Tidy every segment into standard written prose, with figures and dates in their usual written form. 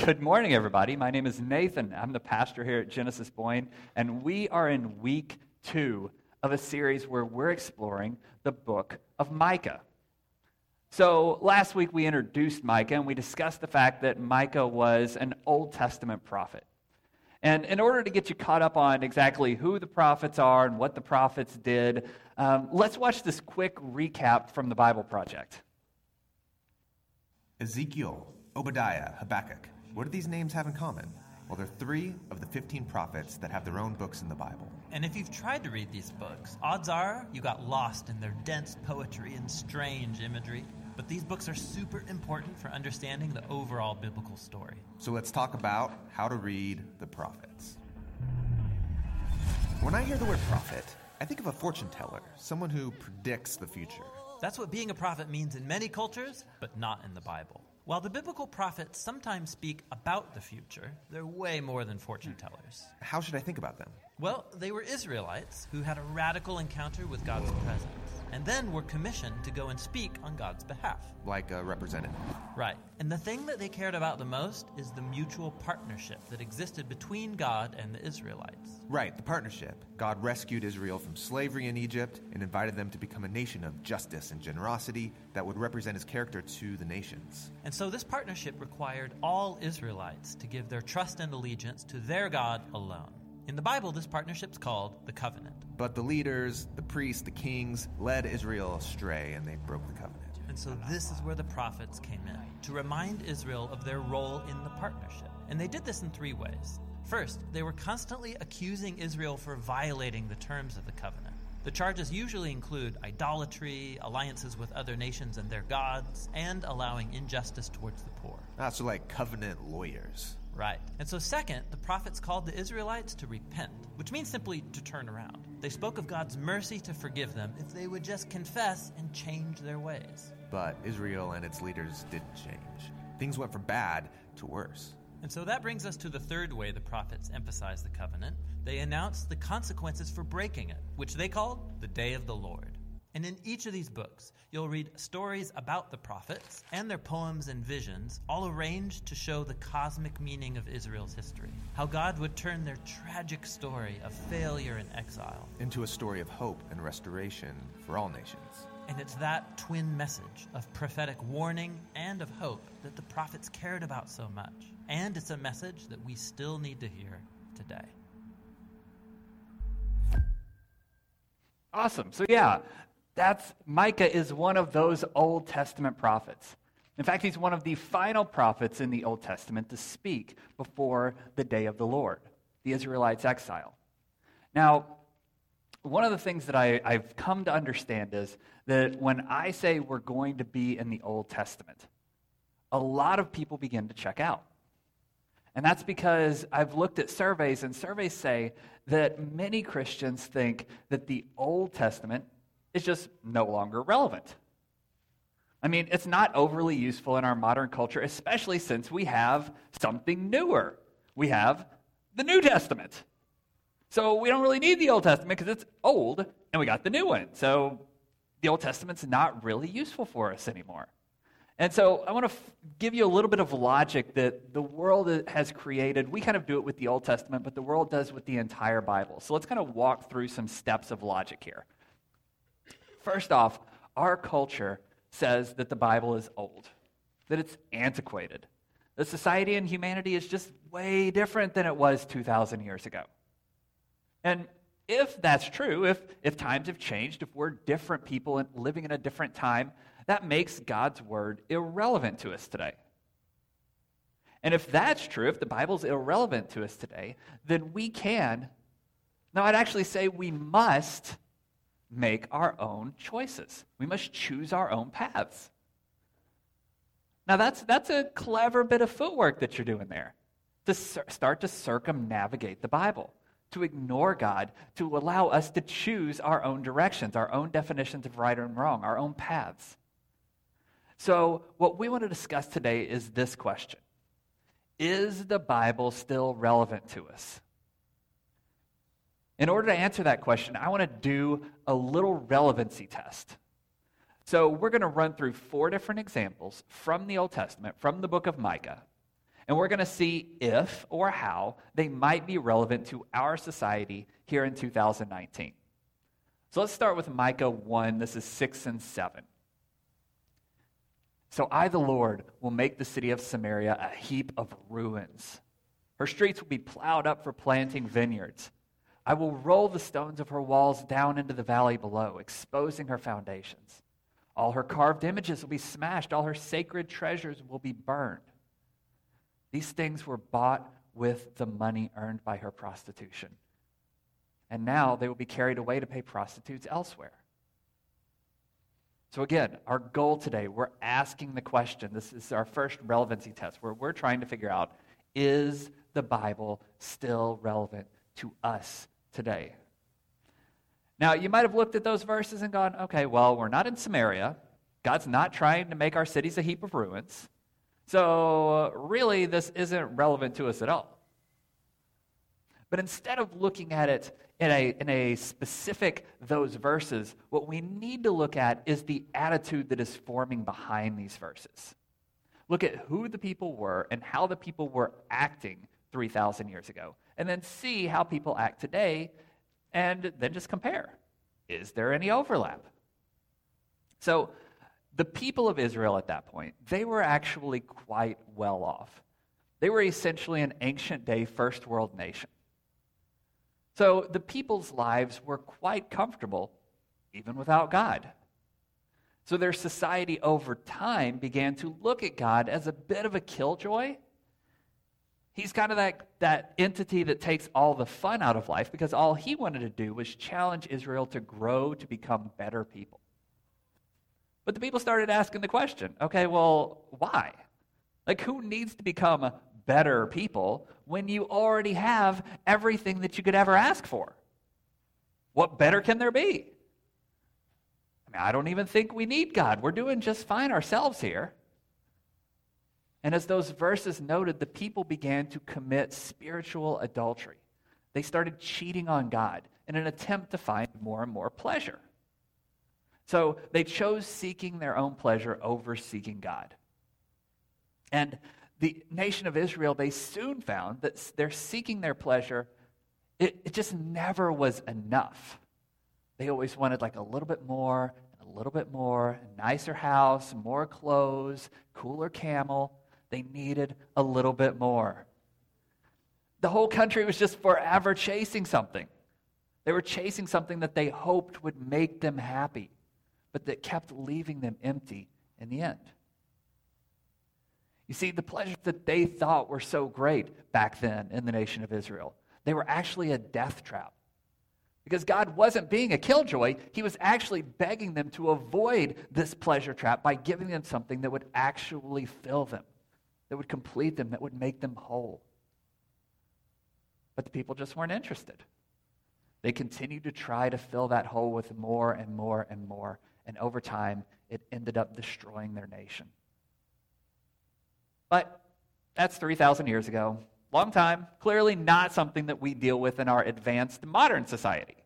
Good morning, everybody. My name is Nathan. I'm the pastor here at Genesis Boyne, and we are in week 2 of a series where we're exploring the book of Micah. So last week we introduced Micah, and we discussed the fact that Micah was an Old Testament prophet. And in order to get you caught up on exactly who the prophets are and what the prophets did, let's watch this quick recap from the Bible Project. Ezekiel, Obadiah, Habakkuk. What do these names have in common? Well, they're 3 of the 15 prophets that have their own books in the Bible. And if you've tried to read these books, odds are you got lost in their dense poetry and strange imagery. But these books are super important for understanding the overall biblical story. So let's talk about how to read the prophets. When I hear the word prophet, I think of a fortune teller, someone who predicts the future. That's what being a prophet means in many cultures, but not in the Bible. While the biblical prophets sometimes speak about the future, they're way more than fortune tellers. How should I think about them? Well, they were Israelites who had a radical encounter with God's presence, and then were commissioned to go and speak on God's behalf. Like a representative. Right. And the thing that they cared about the most is the mutual partnership that existed between God and the Israelites. Right, the partnership. God rescued Israel from slavery in Egypt and invited them to become a nation of justice and generosity that would represent his character to the nations. And so this partnership required all Israelites to give their trust and allegiance to their God alone. In the Bible, this partnership's called the covenant. But the leaders, the priests, the kings, led Israel astray, and they broke the covenant. And so this is where the prophets came in, to remind Israel of their role in the partnership. And they did this in 3 ways. First, they were constantly accusing Israel for violating the terms of the covenant. The charges usually include idolatry, alliances with other nations and their gods, and allowing injustice towards the poor. So like covenant lawyers. Right. And so second, the prophets called the Israelites to repent, which means simply to turn around. They spoke of God's mercy to forgive them if they would just confess and change their ways. But Israel and its leaders didn't change. Things went from bad to worse. And so that brings us to the 3rd way the prophets emphasized the covenant. They announced the consequences for breaking it, which they called the Day of the Lord. And in each of these books, you'll read stories about the prophets and their poems and visions, all arranged to show the cosmic meaning of Israel's history. How God would turn their tragic story of failure and exile into a story of hope and restoration for all nations. And it's that twin message of prophetic warning and of hope that the prophets cared about so much. And it's a message that we still need to hear today. Awesome. So Micah is one of those Old Testament prophets. In fact, he's one of the final prophets in the Old Testament to speak before the day of the Lord, the Israelites' exile. Now, one of the things that I've come to understand is that when I say we're going to be in the Old Testament, a lot of people begin to check out. And that's because I've looked at surveys, and surveys say that many Christians think that the Old Testament is just no longer relevant. I mean, it's not overly useful in our modern culture, especially since we have something newer. We have the New Testament. So we don't really need the Old Testament because it's old, and we got the new one. So the Old Testament's not really useful for us anymore. And so I want to give you a little bit of logic that the world has created. We kind of do it with the Old Testament, but the world does with the entire Bible. So let's kind of walk through some steps of logic here. First off, our culture says that the Bible is old, that it's antiquated, that society and humanity is just way different than it was 2,000 years ago. And if that's true, if times have changed, if we're different people and living in a different time, that makes God's word irrelevant to us today. And if that's true, if the Bible's irrelevant to us today, then I'd actually say we must make our own choices. We must choose our own paths. Now that's a clever bit of footwork that you're doing there, to start to circumnavigate the Bible, to ignore God, to allow us to choose our own directions, our own definitions of right and wrong, our own paths. So what we want to discuss today is this question: is the Bible still relevant to us? In order to answer that question, I want to do a little relevancy test. So we're going to run through 4 different examples from the Old Testament, from the book of Micah, And we're going to see if or how they might be relevant to our society here in 2019. So let's start with Micah 1. This is 6 and 7. So I, the Lord, will make the city of Samaria a heap of ruins. Her streets will be plowed up for planting vineyards. I will roll the stones of her walls down into the valley below, exposing her foundations. All her carved images will be smashed. All her sacred treasures will be burned. These things were bought with the money earned by her prostitution. And now they will be carried away to pay prostitutes elsewhere. So again, our goal today, we're asking the question. This is our first relevancy test where we're trying to figure out, is the Bible still relevant to us today? Now, you might have looked at those verses and gone, okay, well, we're not in Samaria. God's not trying to make our cities a heap of ruins. So really, this isn't relevant to us at all. But instead of looking at it in a specific those verses, what we need to look at is the attitude that is forming behind these verses. Look at who the people were and how the people were acting 3,000 years ago, and then see how people act today, and then just compare. Is there any overlap? So the people of Israel at that point, they were actually quite well off. They were essentially an ancient day first world nation. So the people's lives were quite comfortable, even without God. So their society over time began to look at God as a bit of a killjoy. He's kind of that entity that takes all the fun out of life because all he wanted to do was challenge Israel to grow to become better people. But the people started asking the question, okay, well, why? Like, who needs to become better people when you already have everything that you could ever ask for? What better can there be? I mean, I don't even think we need God. We're doing just fine ourselves here. And as those verses noted, the people began to commit spiritual adultery. They started cheating on God in an attempt to find more and more pleasure. So they chose seeking their own pleasure over seeking God. And the nation of Israel, they soon found that they're seeking their pleasure. It just never was enough. They always wanted like a little bit more, and a little bit more, a nicer house, more clothes, cooler camel. They needed a little bit more. The whole country was just forever chasing something. They were chasing something that they hoped would make them happy, but that kept leaving them empty in the end. You see, the pleasures that they thought were so great back then in the nation of Israel, they were actually a death trap. Because God wasn't being a killjoy, he was actually begging them to avoid this pleasure trap by giving them something that would actually fill them, that would complete them, that would make them whole. But the people just weren't interested. They continued to try to fill that hole with more and more and more, and over time, it ended up destroying their nation. But that's 3,000 years ago. Long time. Clearly not something that we deal with in our advanced modern society.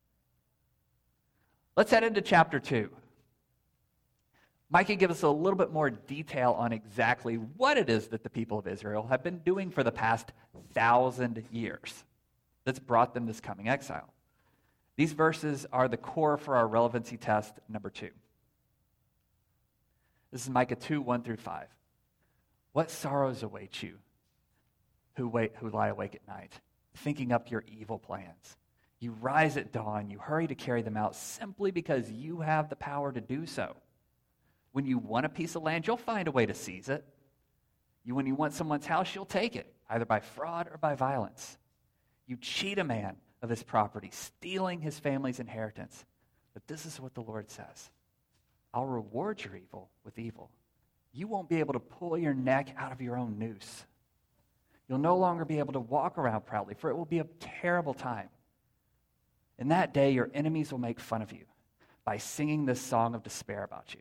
Let's head into chapter 2. Micah gives us a little bit more detail on exactly what it is that the people of Israel have been doing for the past 1,000 years that's brought them this coming exile. These verses are the core for our relevancy test number 2. This is Micah 2, 1 through 5. What sorrows await you who lie awake at night, thinking up your evil plans? You rise at dawn, you hurry to carry them out simply because you have the power to do so. When you want a piece of land, you'll find a way to seize it. When you want someone's house, you'll take it, either by fraud or by violence. You cheat a man of his property, stealing his family's inheritance. But this is what the Lord says. I'll reward your evil with evil. You won't be able to pull your neck out of your own noose. You'll no longer be able to walk around proudly, for it will be a terrible time. In that day, your enemies will make fun of you by singing this song of despair about you.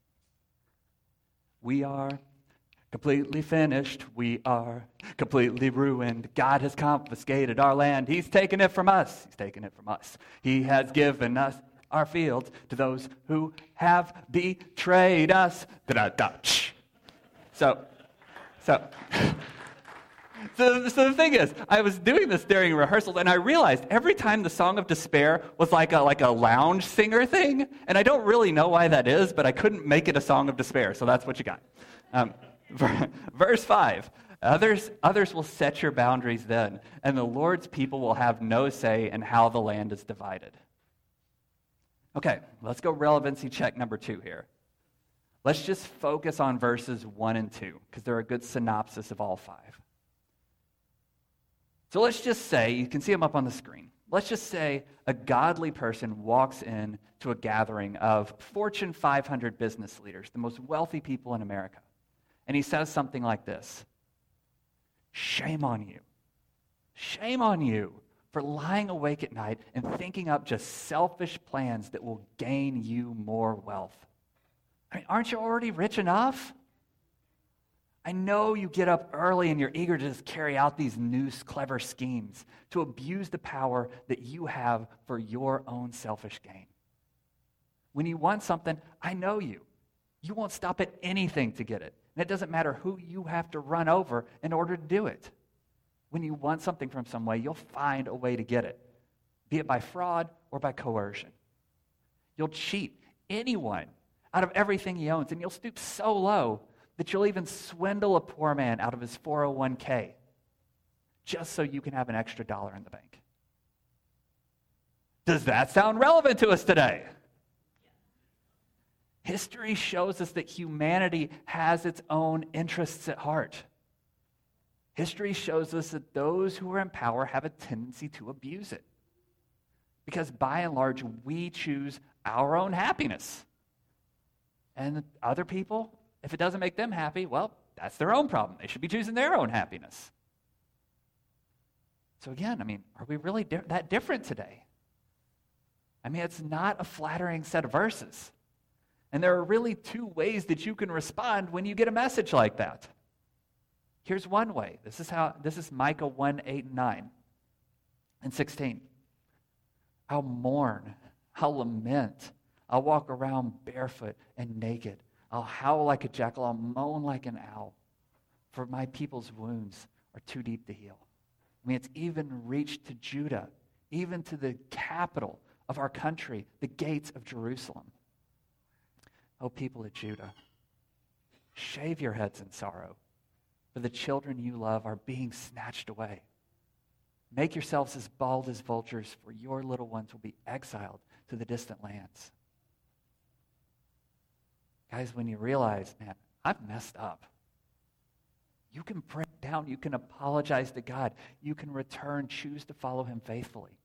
We are completely finished. We are completely ruined. God has confiscated our land. He's taken it from us. He's taken it from us. He has given us our fields to those who have betrayed us. So So the thing is, I was doing this during rehearsals, and I realized every time the Song of Despair was like a lounge singer thing, and I don't really know why that is, but I couldn't make it a Song of Despair, so that's what you got. Verse 5, others will set your boundaries then, and the Lord's people will have no say in how the land is divided. Okay, let's go relevancy check number 2 here. Let's just focus on verses 1 and 2, because they're a good synopsis of all 5. So let's just say, you can see them up on the screen. Let's just say a godly person walks in to a gathering of Fortune 500 business leaders, the most wealthy people in America. And he says something like this: "Shame on you. Shame on you for lying awake at night and thinking up just selfish plans that will gain you more wealth. I mean, aren't you already rich enough? I know you get up early and you're eager to just carry out these new clever schemes to abuse the power that you have for your own selfish gain. When you want something, I know you. You won't stop at anything to get it. And it doesn't matter who you have to run over in order to do it. When you want something from some way, you'll find a way to get it, be it by fraud or by coercion. You'll cheat anyone out of everything he owns, and you'll stoop so low that you'll even swindle a poor man out of his 401k just so you can have an extra dollar in the bank. Does that sound relevant to us today? History shows us that humanity has its own interests at heart. History shows us that those who are in power have a tendency to abuse it. Because by and large, we choose our own happiness. And other people, if it doesn't make them happy, well, that's their own problem. They should be choosing their own happiness. So again, I mean, are we really that different today? I mean, it's not a flattering set of verses. And there are really 2 ways that you can respond when you get a message like that. Here's one way. This is Micah 1, 8, and 9, and 16. I'll mourn, I'll lament, I'll walk around barefoot and naked. I'll howl like a jackal, I'll moan like an owl, for my people's wounds are too deep to heal. I mean, it's even reached to Judah, even to the capital of our country, the gates of Jerusalem. O people of Judah, shave your heads in sorrow, for the children you love are being snatched away. Make yourselves as bald as vultures, for your little ones will be exiled to the distant lands. Guys, when you realize, man, I've messed up, you can break down, you can apologize to God, you can return, choose to follow him faithfully.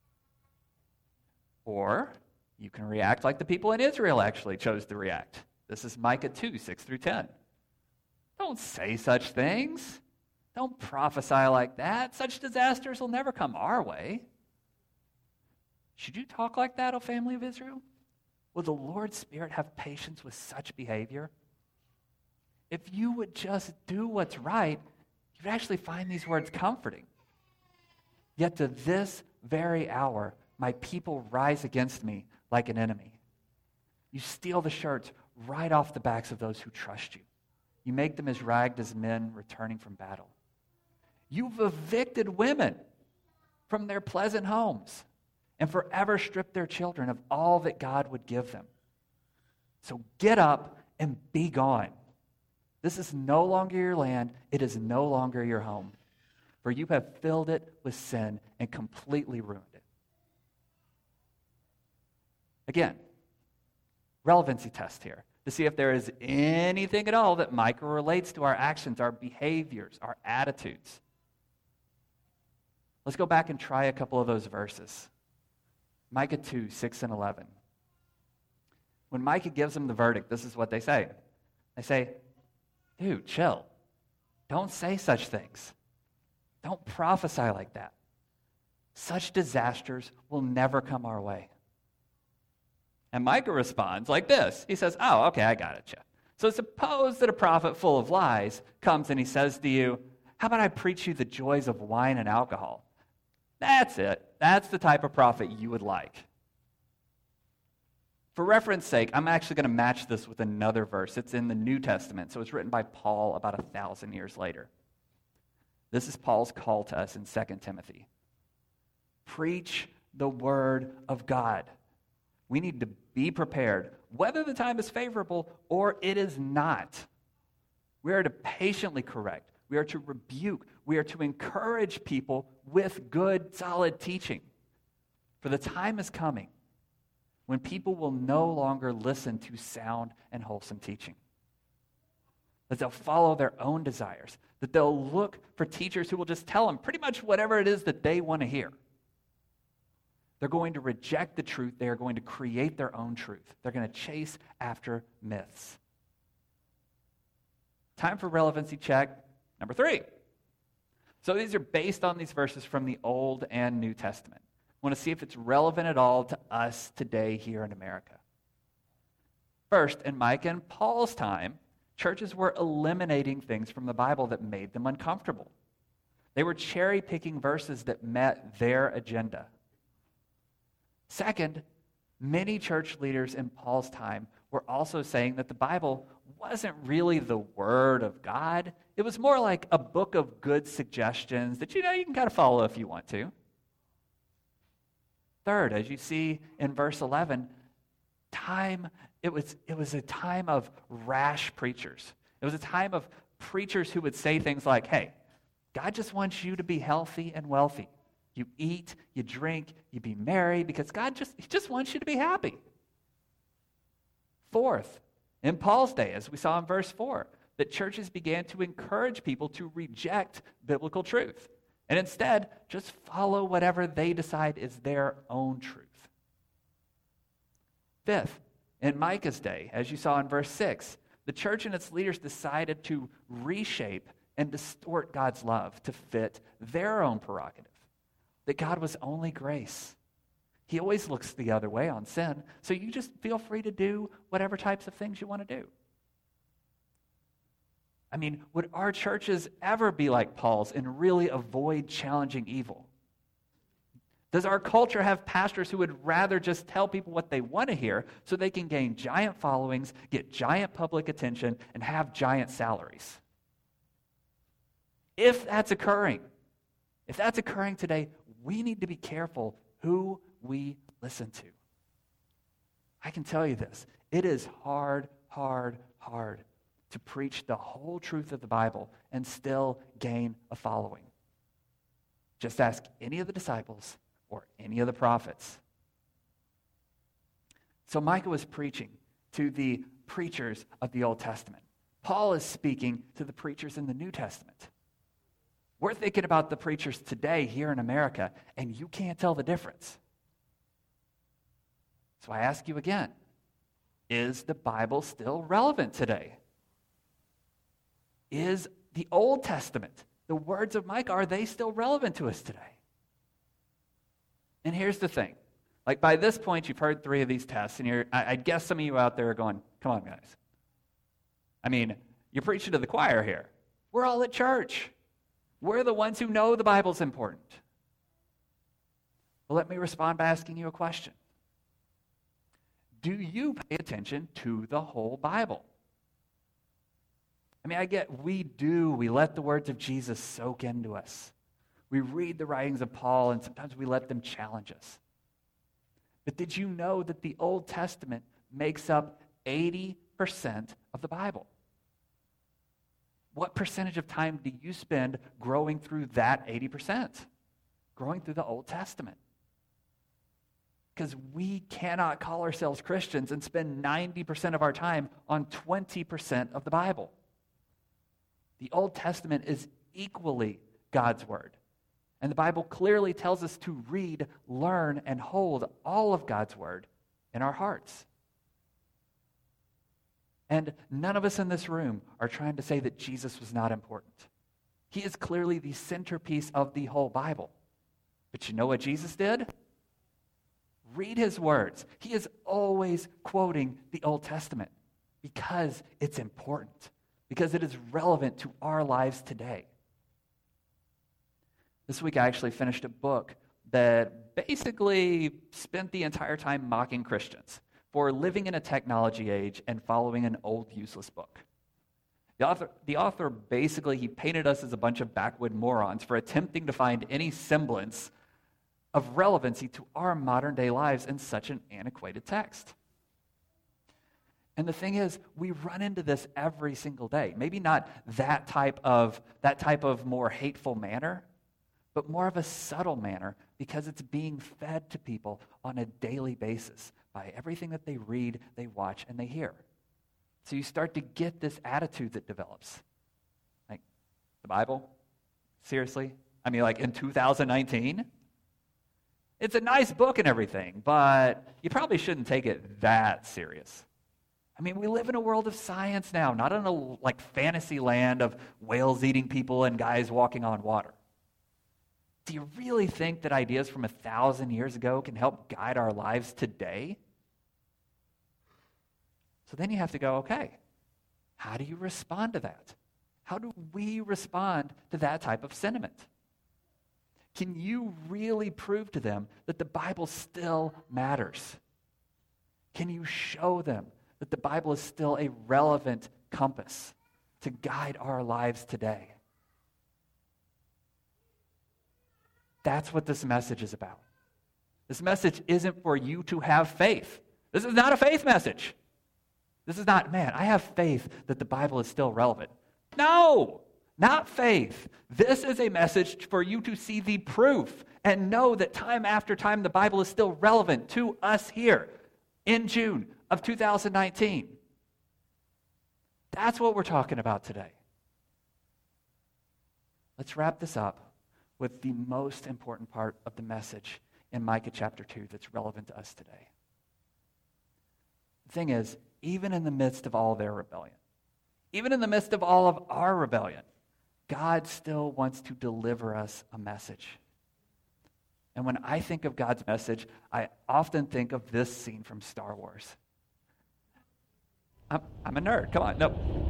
Or you can react like the people in Israel actually chose to react. This is Micah 2, 6 through 10. Don't say such things. Don't prophesy like that. Such disasters will never come our way. Should you talk like that, O family of Israel? Will the Lord's Spirit have patience with such behavior? If you would just do what's right, you'd actually find these words comforting. Yet to this very hour, my people rise against me like an enemy. You steal the shirts right off the backs of those who trust you. You make them as ragged as men returning from battle. You've evicted women from their pleasant homes and forever stripped their children of all that God would give them. So get up and be gone. This is no longer your land. It is no longer your home. For you have filled it with sin and completely ruined it. Again, relevancy test here to see if there is anything at all that Micah relates to our actions, our behaviors, our attitudes. Let's go back and try a couple of those verses. Micah 2, 6 and 11. When Micah gives them the verdict, this is what they say. They say, dude, chill. Don't say such things. Don't prophesy like that. Such disasters will never come our way. And Micah responds like this. He says, oh, okay, I got it, Jeff. So suppose that a prophet full of lies comes and he says to you, how about I preach you the joys of wine and alcohol? That's it. That's the type of prophet you would like. For reference sake, I'm actually going to match this with another verse. It's in the New Testament, so it's written by Paul about 1,000 years later. This is Paul's call to us in 2 Timothy. Preach the word of God. We need to be prepared, whether the time is favorable or it is not. We are to patiently correct. We are to rebuke. We are to encourage people with good, solid teaching. For the time is coming when people will no longer listen to sound and wholesome teaching. That they'll follow their own desires. That they'll look for teachers who will just tell them pretty much whatever it is that they want to hear. They're going to reject the truth. They are going to create their own truth. They're going to chase after myths. Time for relevancy check number 3. So these are based on these verses from the Old and New Testament. I want to see if it's relevant at all to us today here in America. First, in Micah and Paul's time, churches were eliminating things from the Bible that made them uncomfortable. They were cherry-picking verses that met their agenda. Second, many church leaders in Paul's time were also saying that the Bible wasn't really the Word of God. It was more like a book of good suggestions that, you can kind of follow if you want to. Third, as you see in verse 11, it was a time of rash preachers. It was a time of preachers who would say things like, hey, God just wants you to be healthy and wealthy. You eat, you drink, you be merry, because He just wants you to be happy. Fourth, in Paul's day, as we saw in verse 4, that churches began to encourage people to reject biblical truth and instead just follow whatever they decide is their own truth. Fifth, in Micah's day, as you saw in verse 6, the church and its leaders decided to reshape and distort God's love to fit their own prerogative. That God was only grace. He always looks the other way on sin, so you just feel free to do whatever types of things you want to do. Would our churches ever be like Paul's and really avoid challenging evil? Does our culture have pastors who would rather just tell people what they want to hear so they can gain giant followings, get giant public attention, and have giant salaries? If that's occurring today, we need to be careful who we listen to. I can tell you this. It is hard to preach the whole truth of the Bible and still gain a following. Just ask any of the disciples or any of the prophets. So Micah was preaching to the preachers of the Old Testament. Paul is speaking to the preachers in the New Testament. We're thinking about the preachers today here in America, and you can't tell the difference. So I ask you again, is the Bible still relevant today? Is the Old Testament, the words of Micah, are they still relevant to us today? And here's the thing. By this point, you've heard 3 of these tests, and I guess some of you out there are going, come on, guys. You're preaching to the choir here. We're all at church. We're the ones who know the Bible's important. Well, let me respond by asking you a question. Do you pay attention to the whole Bible? I get we let the words of Jesus soak into us. We read the writings of Paul, and sometimes we let them challenge us. But did you know that the Old Testament makes up 80% of the Bible? What percentage of time do you spend growing through that 80%? Growing through the Old Testament? Because we cannot call ourselves Christians and spend 90% of our time on 20% of the Bible. The Old Testament is equally God's Word. And the Bible clearly tells us to read, learn, and hold all of God's Word in our hearts. And none of us in this room are trying to say that Jesus was not important. He is clearly the centerpiece of the whole Bible. But you know what Jesus did? Read his words. He is always quoting the Old Testament because it's important, because it is relevant to our lives today. This week I actually finished a book that basically spent the entire time mocking Christians for living in a technology age and following an old, useless book. The author basically, he painted us as a bunch of backwood morons for attempting to find any semblance of relevancy to our modern day lives in such an antiquated text. And the thing is, we run into this every single day. Maybe not that type of more hateful manner, but more of a subtle manner, because it's being fed to people on a daily basis by everything that they read, they watch, and they hear. So you start to get this attitude that develops. Like, the Bible? Seriously? I mean, like in 2019? It's a nice book and everything, but you probably shouldn't take it that serious. I mean, we live in a world of science now, not in a fantasy land of whales eating people and guys walking on water. Do you really think that ideas from 1,000 years ago can help guide our lives today? So then you have to go, okay, how do you respond to that? How do we respond to that type of sentiment? Can you really prove to them that the Bible still matters? Can you show them that the Bible is still a relevant compass to guide our lives today? That's what this message is about. This message isn't for you to have faith. This is not a faith message. This is not, man, I have faith that the Bible is still relevant. No, not faith. This is a message for you to see the proof and know that time after time the Bible is still relevant to us here in June of 2019. That's what we're talking about today. Let's wrap this up with the most important part of the message in Micah chapter 2 that's relevant to us today. The thing is, even in the midst of all their rebellion, even in the midst of all of our rebellion, God still wants to deliver us a message. And when I think of God's message, I often think of this scene from Star Wars. I'm a nerd. Come on. No.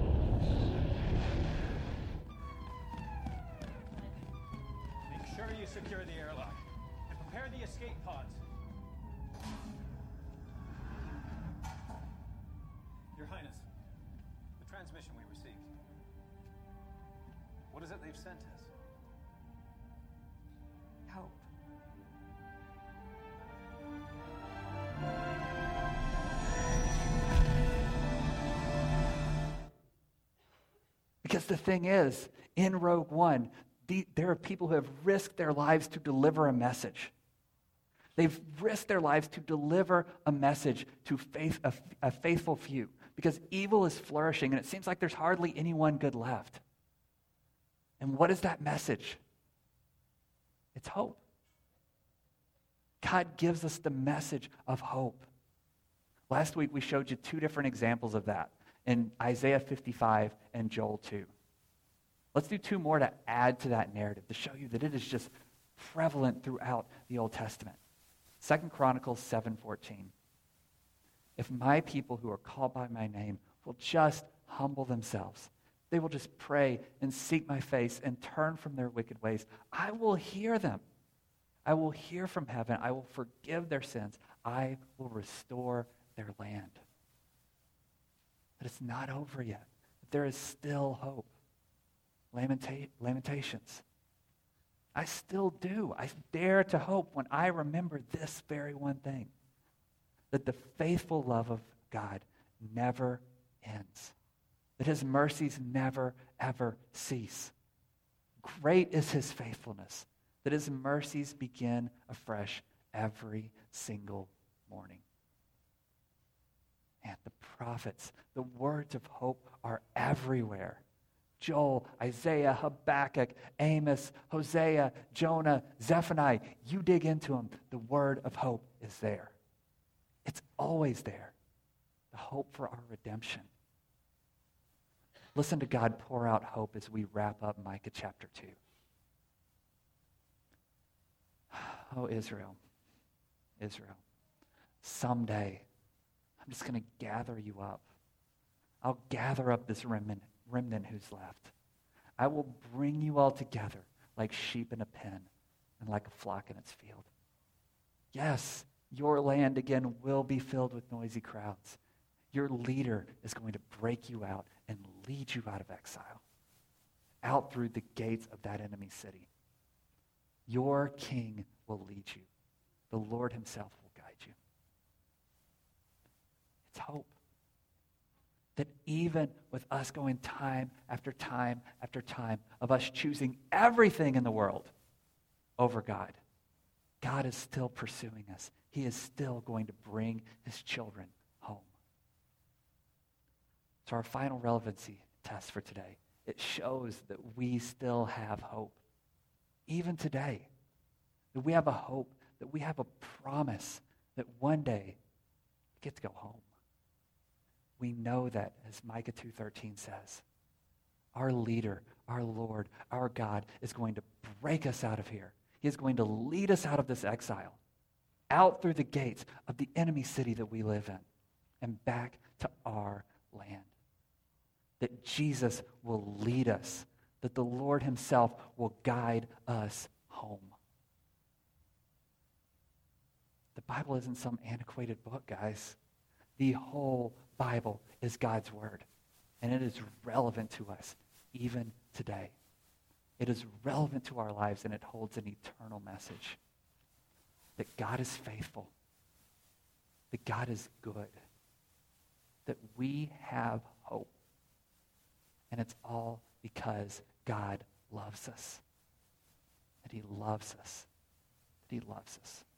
Make sure you secure the airlock and prepare the escape pods. Your Highness, the transmission we received. What is it they've sent us? Help. Because the thing is, in Rogue One, there are people who have risked their lives to deliver a message. They've risked their lives to deliver a message to a faithful few, because evil is flourishing and it seems like there's hardly anyone good left. And what is that message? It's hope. God gives us the message of hope. Last week we showed you two different examples of that in Isaiah 55 and Joel 2. Let's do two more to add to that narrative, to show you that it is just prevalent throughout the Old Testament. 2 Chronicles 7:14. If my people who are called by my name will just humble themselves, they will just pray and seek my face and turn from their wicked ways, I will hear them. I will hear from heaven. I will forgive their sins. I will restore their land. But it's not over yet. There is still hope. Lamentations. I still do. I dare to hope when I remember this very one thing, that the faithful love of God never ends, that his mercies never, ever cease. Great is his faithfulness, that his mercies begin afresh every single morning. And the prophets, the words of hope are everywhere. Joel, Isaiah, Habakkuk, Amos, Hosea, Jonah, Zephaniah, you dig into them, the word of hope is there. It's always there. The hope for our redemption. Listen to God pour out hope as we wrap up Micah chapter 2. Oh, Israel, Israel, someday I'm just going to gather you up. I'll gather up this remnant who's left. I will bring you all together like sheep in a pen and like a flock in its field. Yes, your land again will be filled with noisy crowds. Your leader is going to break you out and lead you out of exile, out through the gates of that enemy city. Your King will lead you. The Lord himself will guide you. It's hope. That even with us going time after time after time of us choosing everything in the world over God, God is still pursuing us. He is still going to bring his children home. So our final relevancy test for today, it shows that we still have hope. Even today, that we have a hope, that we have a promise that one day we get to go home. We know that, as Micah 2:13 says, our leader, our Lord, our God is going to break us out of here. He is going to lead us out of this exile, out through the gates of the enemy city that we live in, and back to our land. That Jesus will lead us, that the Lord himself will guide us home. The Bible isn't some antiquated book, guys. The whole Bible is God's word, and it is relevant to us even today. It is relevant to our lives, and it holds an eternal message that God is faithful, that God is good, that we have hope, and it's all because God loves us, that he loves us, that he loves us.